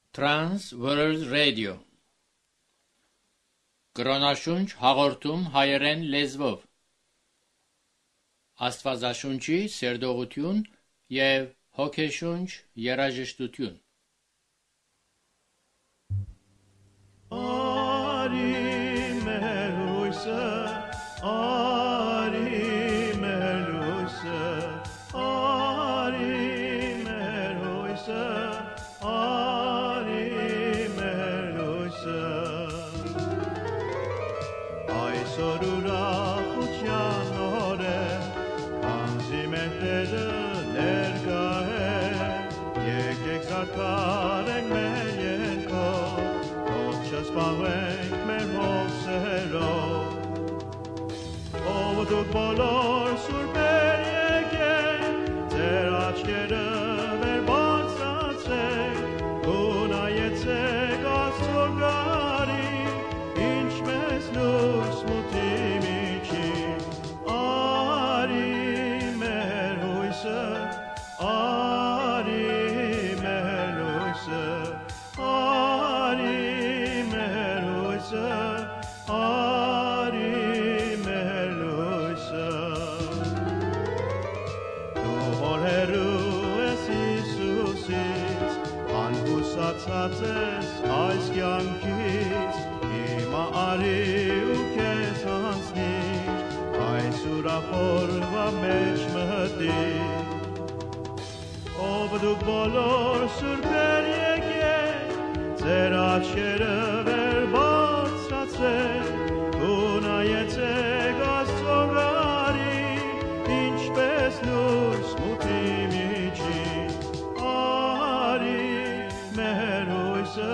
Trans World Radio Կրոնաշունչ հաղորդում հայերեն լեզվով Աստվածաշունչի սերտողություն և հոգեշունչ երաժշտություն Արի մեր հույսը, արի մեր հույսը, արի մեր հույսը, արի մեր հույսը Այսօր ուրախության օր է, անձի մեր Տերը ներկա է, եկեք զարդարենք մեր երգով, թող չսպանվենք մեր հոգսերով Ով դուք բոլոր սուրբեր եկեք, ձեր աչքերը վեր բարձրացրեք, ու նայեցեք Աստծո գարին, ինչպես լույս մութի միջին Արի մեր հույսը, արի մեր հույսը, արի մեր հույսը, արի մեր հույսը Դու որ հեռու ես Հիսուսից, անհուսացած ես այս կյանքից Հիմա արի ու քեզ հանձնիր, այս ուրախ օրվա մեջ մտիր Ով դուք բոլոր սուրբեր եկեք, ձեր աչքերը վեր բարձրացրեք, ու նայեցեք Աստծո գարին, ինչպես լույս մութի միջին Արի մեր հույսը,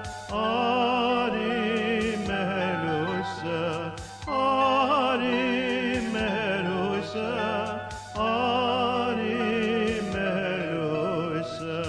արի մեր հույսը, արի մեր հույսը, արի մեր հույսը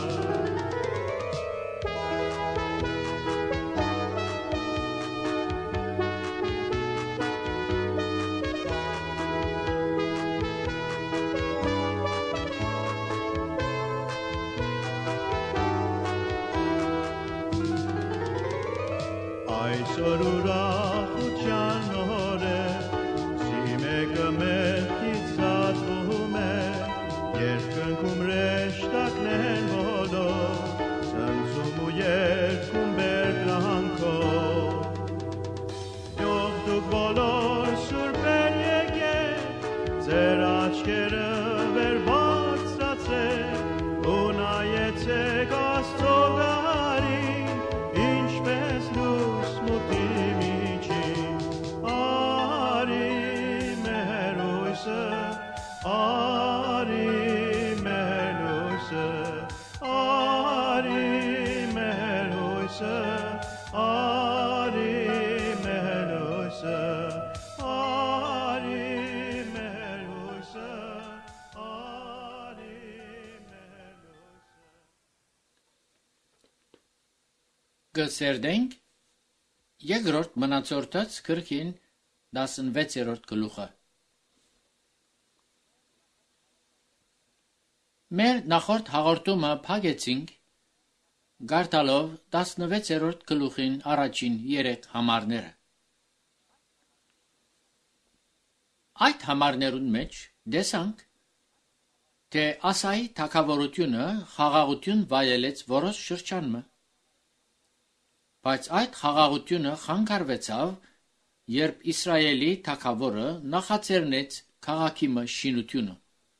Այսօր ուրախության օր է, զիմեկը մեղքից զատվում է, երկնքում հրեշտակներն բոլոր, ցնծում ու երգում բերկրանքով Ով դուք բոլոր սուրբեր եկեք, ձեր աչքերը վեր բարձրացրեք, ու նայեցեք Աստծո գարին, ինչպես լույս մութի միջին Արի մեր հույսը, արի մեր հույսը, արի մեր հույսը, արի մեր հույսը, արի մեր հույսը, արի մեր հույսը Կսերդենք երկրորդ մնացորդած քրքին 16-րդ գլուխը Մեր նախորդ հաղորդումը փակեցինք գարտալով 16-րդ գլուխին առաջին 3 համարները Այդ համարներուն մեջ դեսանք թե Ասայի թագավորությունը խաղաղություն վայելեց որոշ շրջանմը Բայց այդ խաղաղությունը խանգարվեցավ, երբ Իսրայելի թագավորը նախաձեռնեց քաղաքի շինությունը։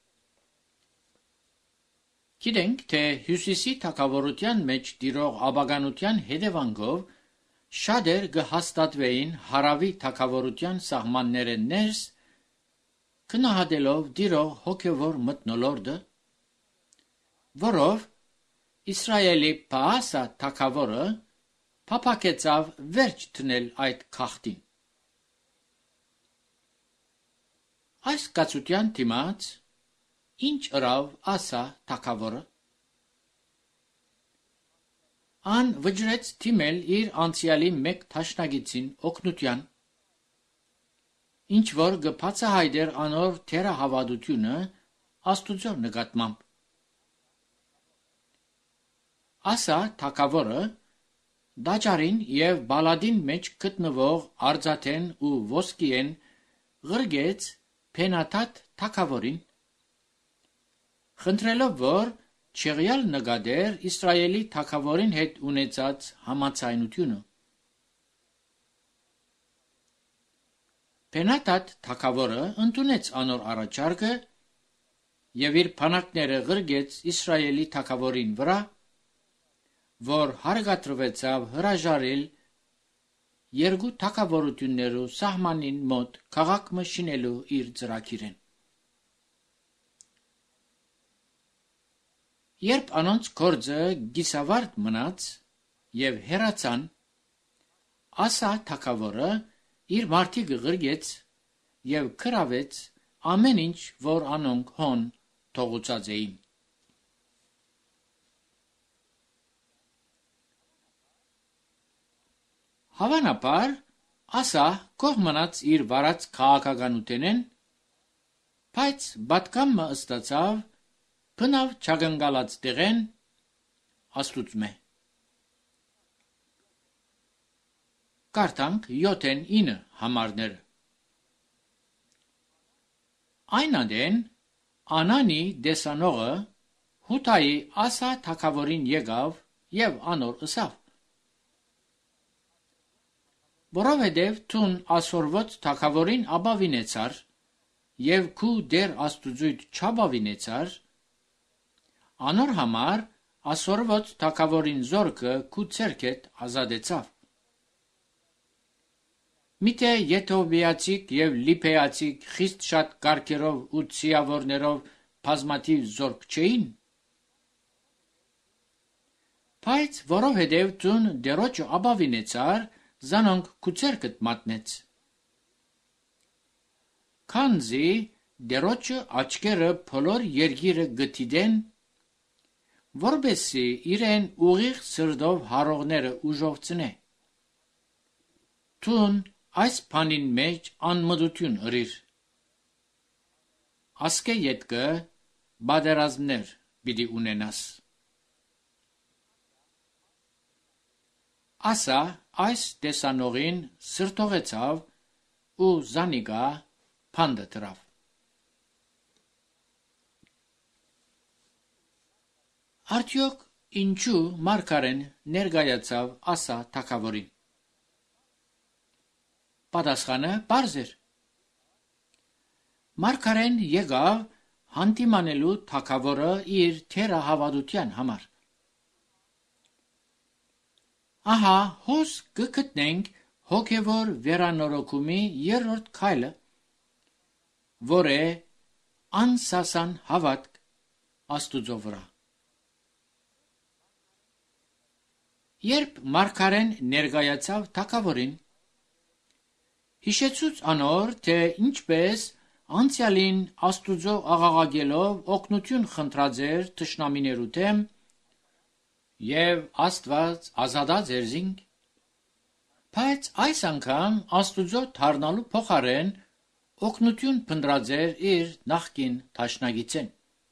Գիտենք, թե Հյուսիսի թագավորության մեջ տիրող ապագանության հետևանքով շատեր կհաստատվեին Հարավի թագավորության սահմանները ներս, գնահատելով տիրող հոգևոր մթնոլորտը, որով Իսրայելի Բաասա թագավորը փափակեցավ վերջ դնել այդ քաղաքին։ Այս կացության դիմաց ինչ ըրավ Ասա թագավորը։ Ան վճռեց դիմել իր անցյալի մեկ դաշնակիցին օգնության, ինչ որ կբացահայտեր անոր թերահավատությունը Աստուծո նկատմամբ։ Ասա թագավորը դաջարին եւ բալադին մեջ գտնվող արծաթեն ու ոսկիեն ղրգեց Փենաթաթ թագավորին, խնդրելով որ չեղյալ նկատեր Իսրայելի թագավորին հետ ունեցած համաձայնությունը։ Փենաթաթ թագավորը ընդունեց անոր առաջարկը եւ իր բանակները ղրգեց Իսրայելի թագավորին վրա, որ հարգադրվեցավ հրաժարել երկու թագավորություններու սահմանին մոտ քաղաք մշինելու իր ծրագիրեն։ Երբ անոնց գործը գիսավարտ մնաց եւ հեռացան, Ասա թագավորը իր մարդիկը ղրգեց եւ քրավեց ամեն ինչ, որ անոնք հոն թողուցած էին։ Հավանաբար, Ասա կող մնաց իր վարած քաղաքականութենեն, բայց պատկամը ըստացավ բնավ չագնգալած տեղեն Աստուծմե։ Կարդանք 7-9 համարները։ Այն անդեն Անանի դեսանողը Հութայի Ասա թագավորին եկավ եւ անոր ըսավ. որովհետև թուն ասորվոց թագավորին աբավինեցար եւ քու դեր աստուծույթ չաբավինեցար, անոր համար ասորվոց թագավորին զորքը քու ցերքետ ազատեցավ։ Միթե եթովիացիք եւ լիբեացիք խիստ շատ կարգերով ու ցիավորներով բազմաթիվ զորք չէին, բայց որովհետև թուն դերոջը աբավինեցար, զանոնք քուցերքդ մատնեց։ Քանզի դերոջը աչքերը փոլոր երգիրը գտիդեն, որբեսի իրեն ուղիղ սրդով հարողները ուժովցնե։ Թուն այս բանին մեջ անմտություն ըրիր։ Ասկե ետկը բادرազմներ պիտի ունենաս։ Ասա այս տեսանողին սրտողեցավ ու զանիգա փանդը դրավ։ Արդյոք ինչու մարգարեն ներկայացավ Ասա թագավորին։ Պատասխանը պարզ էր։ Մարգարեն եկավ հանդիմանելու թագավորը իր թերահավատության համար։ Ահա հոս կգտնենք հոգևոր վերանորոգումի երրորդ քայլը, որ է անսասան հավատք Աստուծո վրա։ Երբ մարգարեն ներկայացավ թագավորին, հիշեցուց անոր, թե ինչպես անցյալին Աստուծո աղաղակելով օգնություն խնդրած էր թշնամիներու դեմ, եւ Աստված ազատած էր զինք, բայց այս անգամ Աստուծո դառնալու փոխարեն օգնություն փնտրած էր իր նախկին դաշնագիցեն։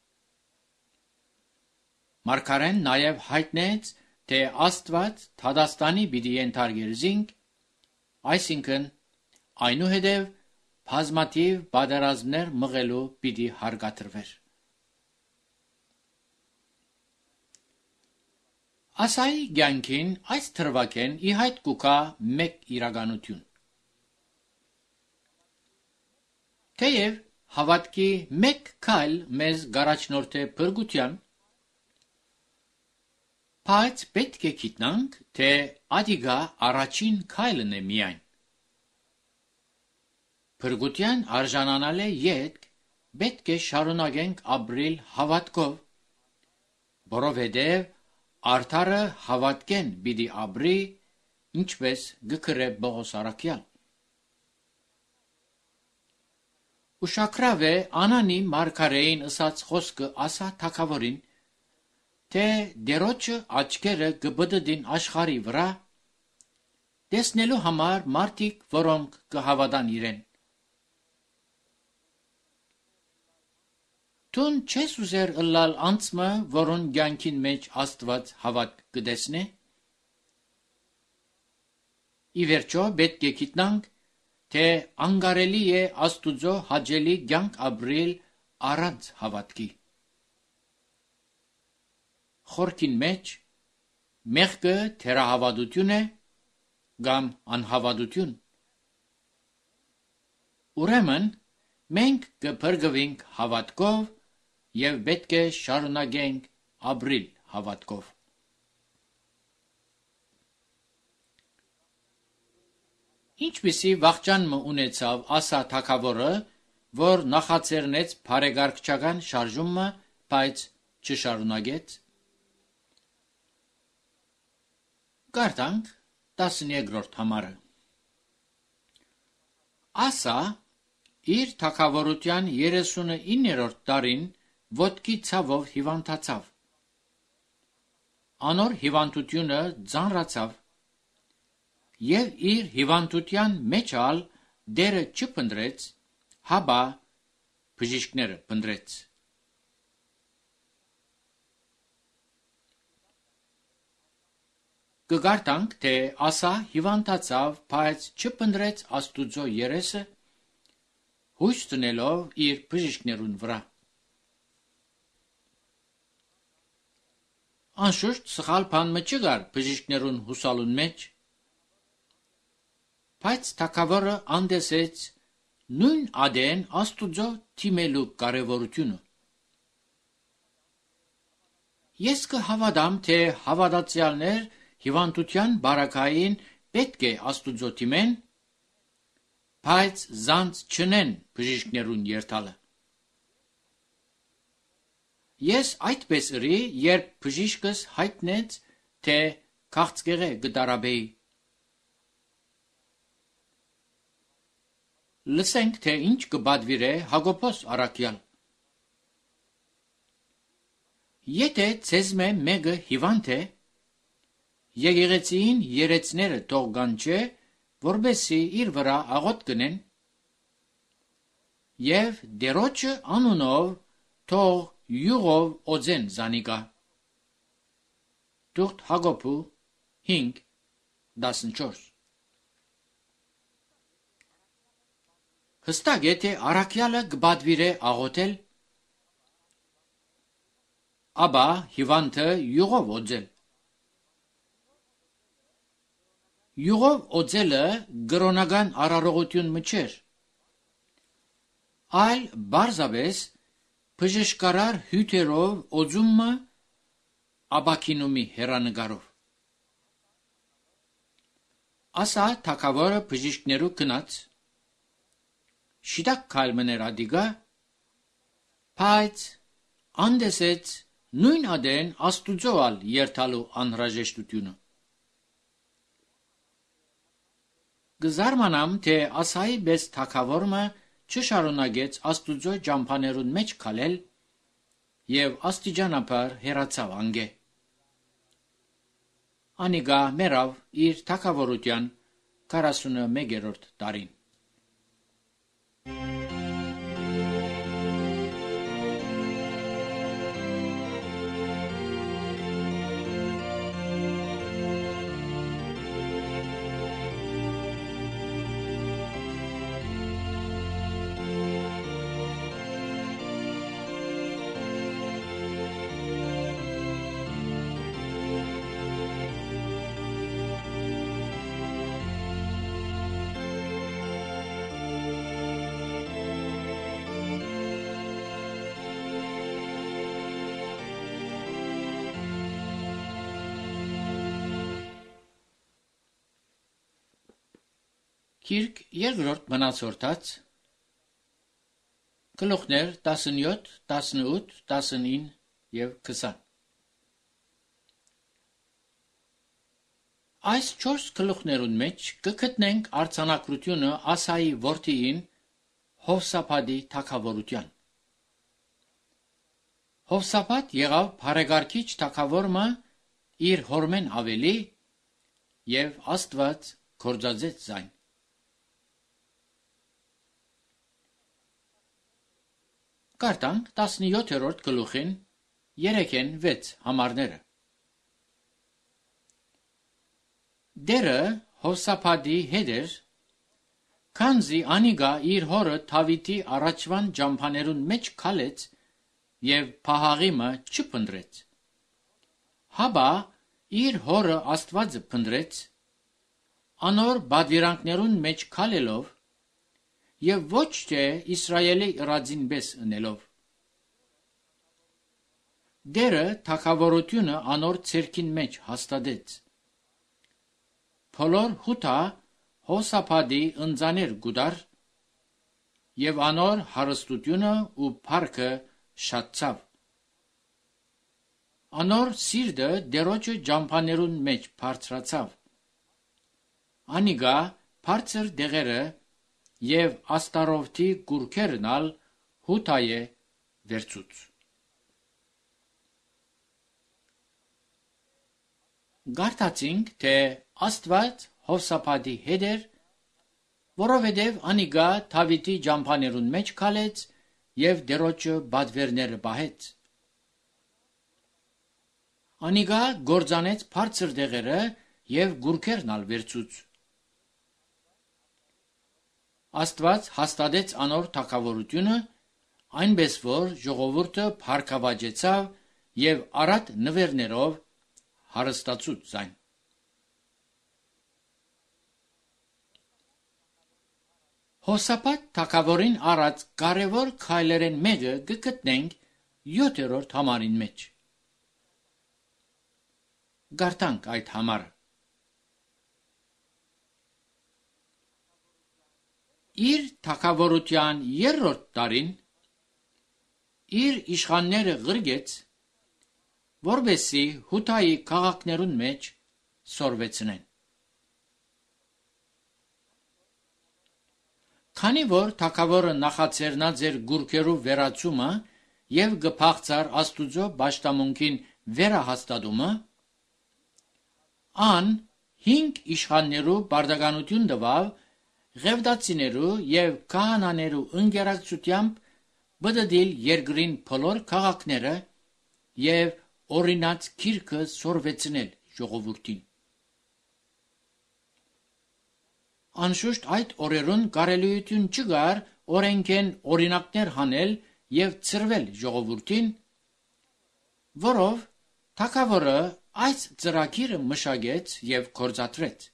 Մարգարեն նաեւ հայտնեց, թե Աստված Թադաստանի պիտի ենթարկեր զինք, այսինքն այնուհետև բազմաթիվ բادرազմներ մղելու պիտի հարգադրվեր։ Ասայի կյանքին այս թրվակեն ի հայտ կուկա մեկ իրականություն։ Թեև հավատքի մեկ քայլ մեզ գարաչնորդ է փրկության, բայց պետք է գիտնանք, թե ադիգա առաջին քայլն է միայն։ Փրկության արժանանալը ետք պետք է շարունակենք ապրել հավատքով, որովհետև արդարը հավատքեն պիտի ապրի, ինչպես գկրե Պողոս առաքյալ։ Ուշակրավ է Անանի մարգարեին ըսած խոսքը Ասա թագավորին, թե դերոջը աչքերը կբդդին աշխարի վրա, տեսնելու համար մարդիկ, որոնք կհավատան իրեն։ Տուն չես ուզեր ըլլալ անցմը, որոն գյանքին մեջ Աստված հավատ կդեսնե։ Ի վերջո պետք է գիտնանք, թե անգարելի է Աստուծո հաճելի կյանք ապրել առանց հավատքի։ Խորքին մեջ մեղքը թերահավատություն է կամ անհավատություն։ Ուրեմն մենք կփրկվենք հավատքով եւ պետք է շարունակենք ապրել հավատքով։ Ինչպիսի վախճանը ունեցավ Ասա թագավորը, որ նախաձեռնեց բարեգարկչական շարժումը, բայց չշարունակեց։ Կարդանք 13-րդ համարը։ Ասա իր թագավորության 39-րդ տարին ոտքի ցավով հիվանդացավ։ Անոր հիվանդությունը ծանրացավ եւ իր հիվանդության մեջ ալ դերը չփնտրեց, հաբա բժիշկները փնտրեց։ Կգարտանք, թե Ասա հիվանդացավ, բայց չփնտրեց Աստուծո երեսը, հույս տնելով իր բժիշկներուն վրա։ Անշուշտ սխալ բան չկար բժիշկներուն հուսալուն մեջ, բայց թագավորը անդեսեց նույն ադեն Աստուծո թիմելու կարևորությունը։ Ես կհավատամ, թե հավատացյալներ հիվանդության բարակային պետք է Աստուծո թիմեն, բայց զանց չնեն բժիշկներուն երթալը։ Ես այդպես ըրի, երբ բժիշկս հայտնեց, թե քաղցկեղե գդարաբեի։ Լսենք, թե ինչ կբադվիրե Հակոբոս առաքյալ։ Եթե ցեզմե մեկը հիվանդ է, եկեղեցին երեցները թող գանչե, որբեսի իր վրա աղոտ կնեն, եւ դերոջը անունով թող յուղով օձեն զանիկա։ Թուղթ Հակոբու 5:14։ Հստակ է, թե առաքյալը կբադվիրե աղոթել, ապա հիվանդը յուղով օձել։ Յուղով օձելը գրոնական արարողություն մչեր, այլ բարձավես բժշկարար հյութերով օձումը աբակինումի հերանգարով։ Ասա թագավորը բժիշկներու գնաց, շիտակ քալմներ ադիգա, բայց անդեսեց նույն ադեն Աստուծո ալ երթալու անհրաժեշտությունը։ Գզարմանամ, թե Ասայի բես թագավորը չշարունակեց Աստուծո ճամփաներուն մեջ քալել եւ աստիճանաբար հեռացավ անգե։ Անիգա մեռավ իր թագավորության 41-րդ տարին։ Կիրք երկրորդ մնացորդած գլուխներ 17, 18, 19 եւ 20։ Այս 4 գլուխներուն մեջ կգտնենք արձանագրությունը Ասայի որդիին Հովսափադի թագավորության։ Հովսափադ եղավ բարեգարկիչ թագավորը իր հորմեն ավելի եւ Աստված կործածեց զայն։ Կարդանք 17-րդ գլուխին 3-ն 6 համարները։ Դերը Հովսափադի հետ էր, քանզի անիգա իր հորը Դավիթի առաջվան ջամփաներուն մեջ քալեց եւ փահաղիմը չփնդրեց։ Հաբա իր հորը Աստվածը փնդրեց, անոր բادرանքներուն մեջ քալելով եւ ոչ թե Իսրայելի ըրածին բես ընելով։ Դերը թագավորությունը անոր ցերքին մեջ հաստատեց։ Փոլոր հութա Հոսափադի ընձաներ գուդար եւ անոր հարստությունը ու փառքը շատցավ։ Անոր սիրտը դերոջը ջամփաներուն մեջ բարձրացավ։ Անիգա բարձր դեղերը եւ աստարովթի գուրքերն ալ հութայե վերցուց։ Գարտացինք, թե Աստված Հովսափադի հետ էր, որովհետև անիգա Դավիթի ջամփաներուն մեջ քալեց եւ դերոջը բադվերները բահեց։ Անիգա գործանեց բարձր դեղերը եւ գուրքերն ալ վերցուց։ Աստված հաստատեց անոր թագավորությունը, այնպես որ ժողովուրդը փառքավաճեցավ եւ արատ նվերներով հարստացուց զայն։ Հոսափատ թագավորին արած կարևոր քայլերեն մեկը գտնենք 7-րդ համարին մեջ։ Գարտանք այդ համարը։ Իր թագավորության 3-րդ տարին իր իշխանները ղրգեց, որբեսի հութայի քաղաքներուն մեջ սորվեցնեն։ Քանի որ թագավորը նախաձեռնած էր գուրքերու վերացումը եւ գփաղցար Աստուծո պաշտամունքին վերահաստատումը, ան 5 իշխաններու բարդականություն տվավ ղևդացիներու եւ քահանաներու ընկերակցությամբ բդդիլ երկրին բոլոր քաղաքները եւ օրինաց քիրքը սորվեցնել ժողովրդին։ Անշուշտ այդ օրերուն կարելիություն չկար օրենքեն օրինակներ հանել եւ ծրվել ժողովրդին, որով թագավորը այս ծրագիրը մշակեց եւ կործատրեց։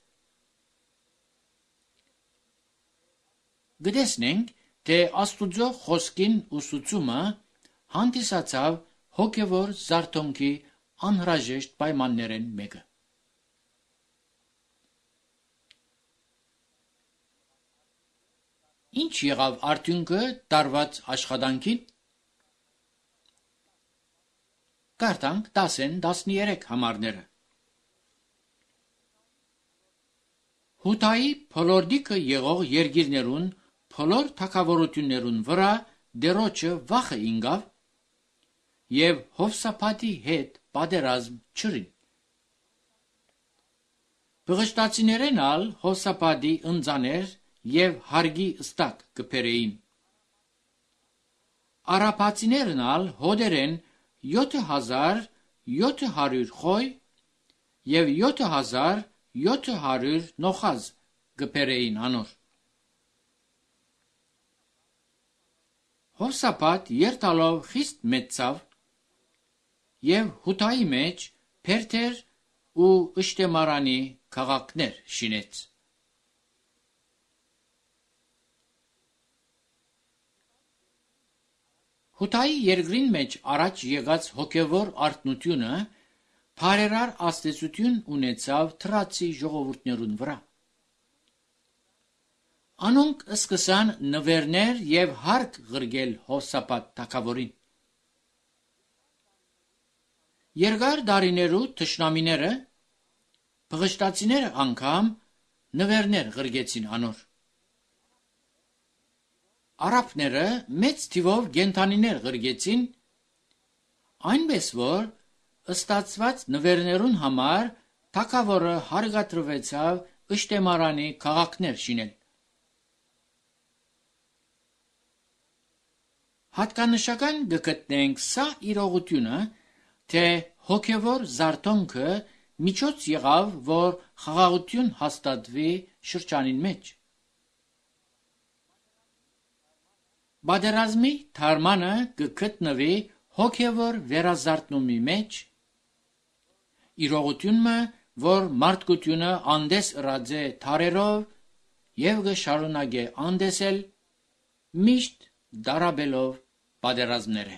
Գտեսնենք, թե Աստուծո խոսքին ուսուցումը հանդիսացավ հոգևոր զարթոնքի անհրաժեշտ պայմաններեն մեկը։ Ինչ եղավ արդյունքը տարված աշխատանքին։ Կարդանք 10-13 համարները։ Հութայի փոլորդիկը եղող երկիրներուն փոլոր թագավորություններուն վրա դերոջը վախը ինգավ եւ Հովսափադի հետ պատերազմ չրին։ Բղշտացիներեն ալ Հովսափադի ընձաներ եւ հարգի ստակ կփերեին։ Արաբացիներն ալ հոդերեն 7700 խոյ եւ 7700 նոխազ կփերեին անոր։ Հովսափատ երթալով խիստ մեծավ եւ հութայի մեջ Փերթեր ու Իշտեմարանի քաղաքներ շինեց։ Հութայի երկրին մեջ առաջ եղած հոգևոր արթնությունը բարերար ազդեցություն ունեցավ թրացի ժողովուրդներուն վրա։ Անոնք սկսան նվերներ եւ հարկ ղրգել Հովսափատ թագավորին։ Երկար դարիներու թշնամիները, բղշտացիները անգամ նվերներ ղրգեցին անոր։ Արաբները մեծ թիվով գենթանիներ ղրգեցին, այնպես որ ստացված նվերներուն համար թագավորը հարգադրվեցավ Իշտեմարանի քաղաքներ շինել։ Հատկանշական գտնենք սա իրողությունը, թե հոգևոր զարթոնքը միջոց եղավ, որ խաղաղություն հաստատվի շրջանին մեջ։ Բادرազմի թարմանը գտնվի հոգևոր վերազարթնումի մեջ, իրողությունը, որ մարդկությունը անդես ըրած է թարերով և գշարունակե անդեսել միշտ դարաբելով պատերազմները։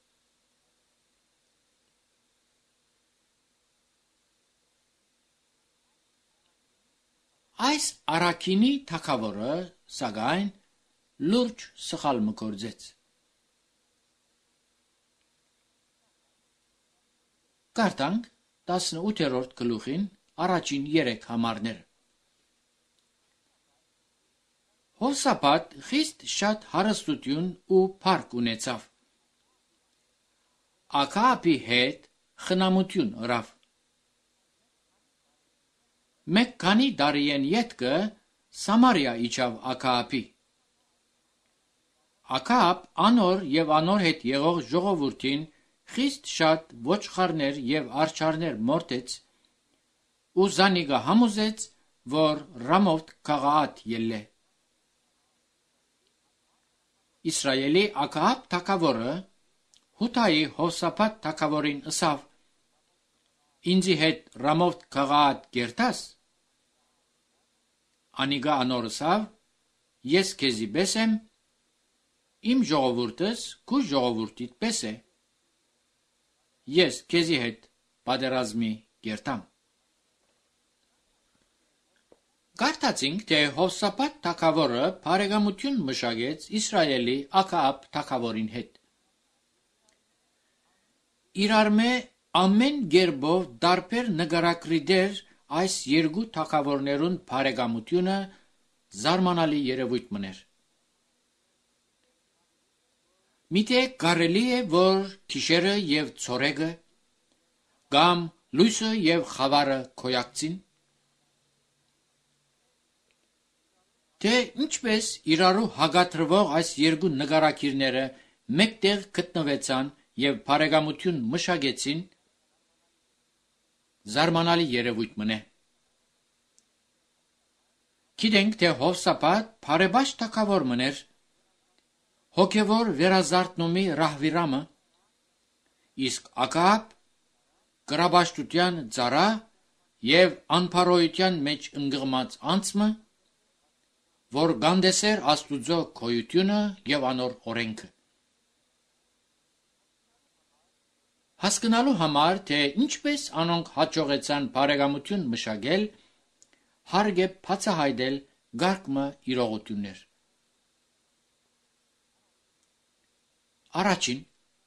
Այս առաքինի թագավորը սակայն լուրջ սխալ մգործեց։ Կարդանք 18-րդ գլուխին առաջին 3 համարները։ Հովսափատ խիստ շատ հարստություն ու փառք ունեցավ։ Աքահապի հետ խնամություն ըրավ։ Մեկ քանի դարիեն ետքը Սամարիա իջավ Աքահապի։ Աքահապ անոր եւ անոր հետ եղող ժողովրդին խիստ շատ ոչխարներ եւ արջարներ մորթեց ու զանիգա համոզեց, որ Ռամովթ քաղաք ելլե։ Իսրայելի Աքահապ թագավորը Հութայի Հովսափատ թագավորին ըսավ. Ինձի հետ Ռամովթ քաղաք գերտաս։ Անիգա անոր ըսավ. Ես քեզի պես եմ, իմ ժողովուրդս քու ժողովուրդիդ պես է։ Ես քեզի հետ պատերազմի գերտամ։ Կարդացինք, թե Հովսափատ թագավորը բարեկամություն մշակեց Իսրայելի Աքահապ թագավորին հետ։ Իրարմե ամեն գերբով դարբեր նկարագրի դեր այս երկու թագավորներուն բարեկամությունը զարմանալի երևույթ մներ։ Միթե կարելի է, որ թիշերը եւ ցորեգը կամ լույսը եւ խավարը քոյակցին, թե ինչպես իրարու հագատրվող այս երկու նկարակիրները մեկտեղ գտնվեցան եւ բարեկամություն մշակեցին, զարմանալի երևույթ մնե։ Գիտենք, թե Հովսափատ բարեբաշխ թագավոր մներ, հոգևոր վերազարթնումի ռահվիրամը, իսկ Աքահապ կրաբաշտության ծառա եւ անփարոյության մեջ ընկղմած անձը, որ գանդեսեր Աստուծո քոյությունը եւ անոր օրենքը։ Հասկանալու համար, թե ինչպես անոնք հաջողեցան բարեկամություն մշակել, հարկ է բացահայտել գարկմը իրողություններ։ Առաջին,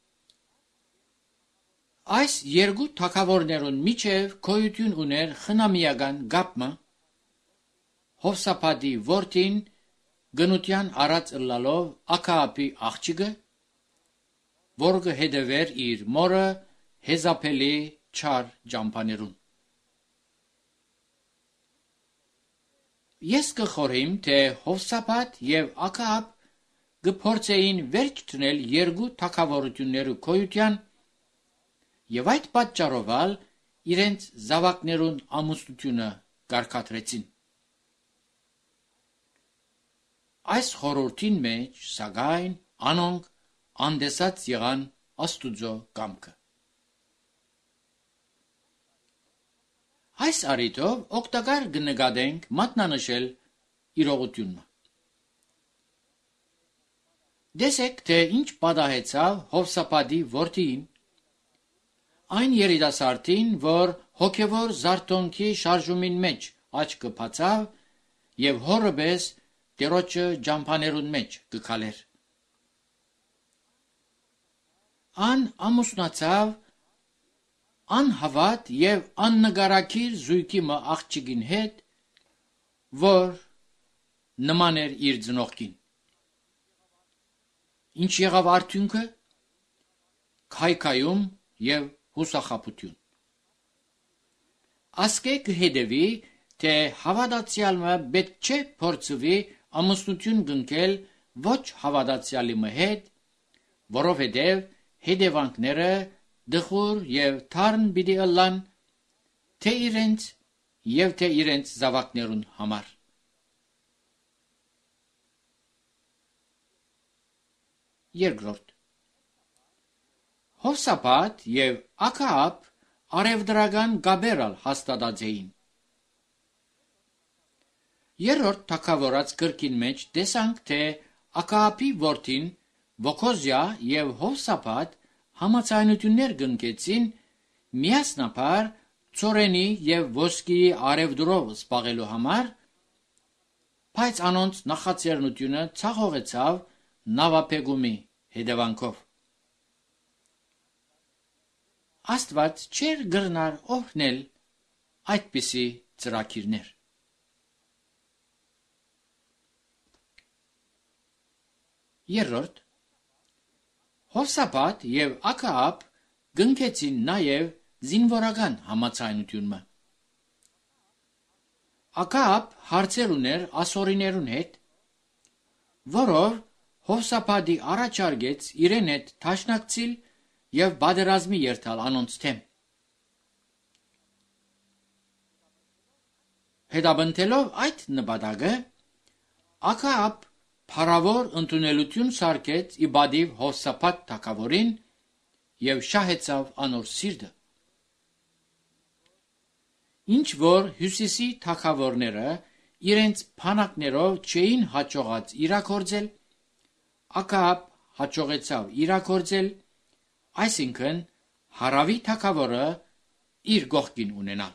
այս երկու թագավորներուն միջև քոյություն ուներ խնամիական գապմը, Հովսափատի որդին գնության առած ըլլալով Աքահապի աղջիկը, որ կհետևեր իր մորը Հեզապելի չար ճամփաներուն։ Ես կխորհեմ, թե Հովսափատ եւ Աքահապ կփորձեին վերջ դնել երկու թագավորություններու քոյության եւ այդ պատճառով իրենց զավակներուն ամուսնությունը կարգադրեցին։ Այս խորհրդին մեջ, սակայն, անոնք անդեսած եղան Աստուծո կամքը։ Այս առիթով օգտակար կնկատենք մատնանշել իրողությունը։ Դեսեք, թե ինչ պատահեցավ Հովսափատի որդին, այն երիտասարդին, որ հոգևոր զարթոնքի շարժումին մեջ աչքը բացավ եւ հորը պես Տերոջը ճամփաներուն մեջ կգալեր։ Ան ամուսնացավ անհավատ եւ աննկարակիր զույգի մը աղջիկին հետ, որ նման էր իր ծնողքին։ Ինչ եղավ արդյունքը։ Քայքայում եւ հուսախաբություն։ Ասկե կհետևի, թե հավատացյալը պետք չէ փորձվի ամուսնություն կնքել ոչ հավատացյալի հետ, որովհետև հետևանքները դխուր եւ թարն պիտի ըլլան թե իրենց եւ թե իրենց զավակներուն համար։ Երկրորդ Հովսապատ եւ Աքաապ արևդրական գաբերալ հաստատած էին։ Երրորդ թագավորած գրքին մեջ տեսանք, թե Աքաապի որդին Բոքոզիա եւ Հովսապատ համաձայնություններ կնքեցին միասնապար ծորենի եւ ոսկիի արևդրով զբաղելու համար, բայց անոնց նախաձեռնությունը ցախողեցավ նավապեգումի հետևանքով։ Աստված չէր գրնար օգնել այդպիսի ծրագիրներ։ Երրորդ Հովսապատ եւ Աքաապ կնքեցին նաեւ զինվորական համաձայնությունը։ Աքաապ հարցեր ուներ ասորիներուն հետ, որով Հովսապատի առաջարկեց իրեն հետ թաշնակցիլ եւ բادرազմի երթալ անոնց թեմ։ Հետաբնելով այդ նպատակը, Աքաապ փառավոր ընդունելություն սարքեց իբադիվ Հովսապատ թագավորին եւ շահեցավ անոր սիրտը։ Ինչ որ հյուսիսի թագավորները իրենց փանակներով չէին հաջողած իրակորձել, Աքաապ հաջողեցավ իրակորձել, այսինքն հարավի թագավորը իր գողքին ունենալ։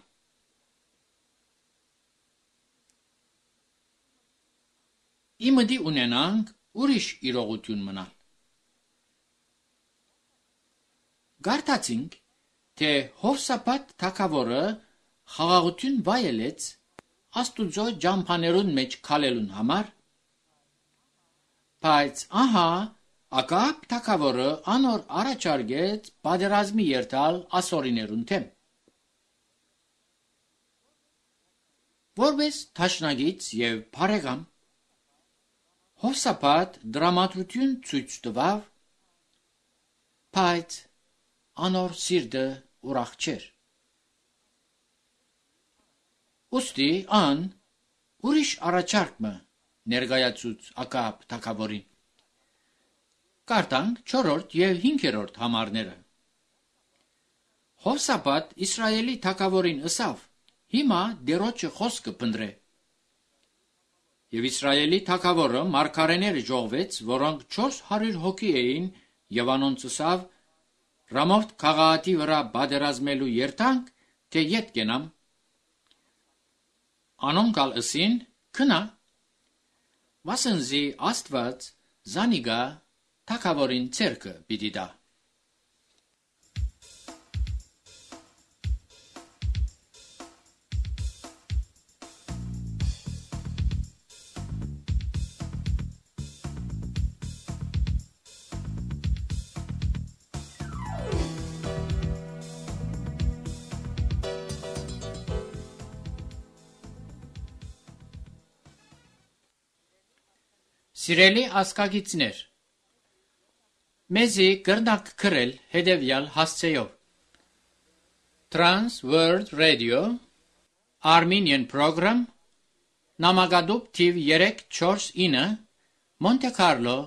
Իմդի ունենանք ուրիշ իրողություն մնալ։ Գարտացինք, թե Հովսապատ թագավորը խաղաղություն վայելեց Աստուծո ջամփաներուն մեջ քալելուն համար, բայց ահա Աքաապ թագավորը անոր առաջարկեց բادرազմի երթալ ասորիներուն թեմ։ Որպես թաշնագից եւ բարեկամ, Հովսապատ դրամատրություն ցույց տվավ, բայց անոր սիրտը ուրախ չէր։ Ոստի ան ուրիշ առաջարկը ներկայացուց Աքաապ թագավորին։ Կարտանք 4-րդ եւ 5-րդ համարները։ Հովսապատ Իսրայելի թագավորին ըսավ. հիմա դերոջը խոսքը փնտրե։ Եվ Իսրայելի թագավորը մարգարեներ ժողվեց, որոնք 400 հոգի էին, եւ անոնց ըսավ. Ռամովթ քաղաքի վրա բادرազմելու երթանք, թե ետ կենամ։ Անոնք ալ ըսին. քնա։ Վասնզի Աստված զանիգա թագավորին ցերկը պիտի տա։ Սիրելի ասկագիցներ, մեզի կրնակ քրել հետևյալ հասցեով. Trans World Radio Armenian Program Նամակադուպ թիվ 349 Monte Carlo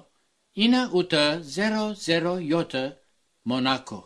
98007 Monaco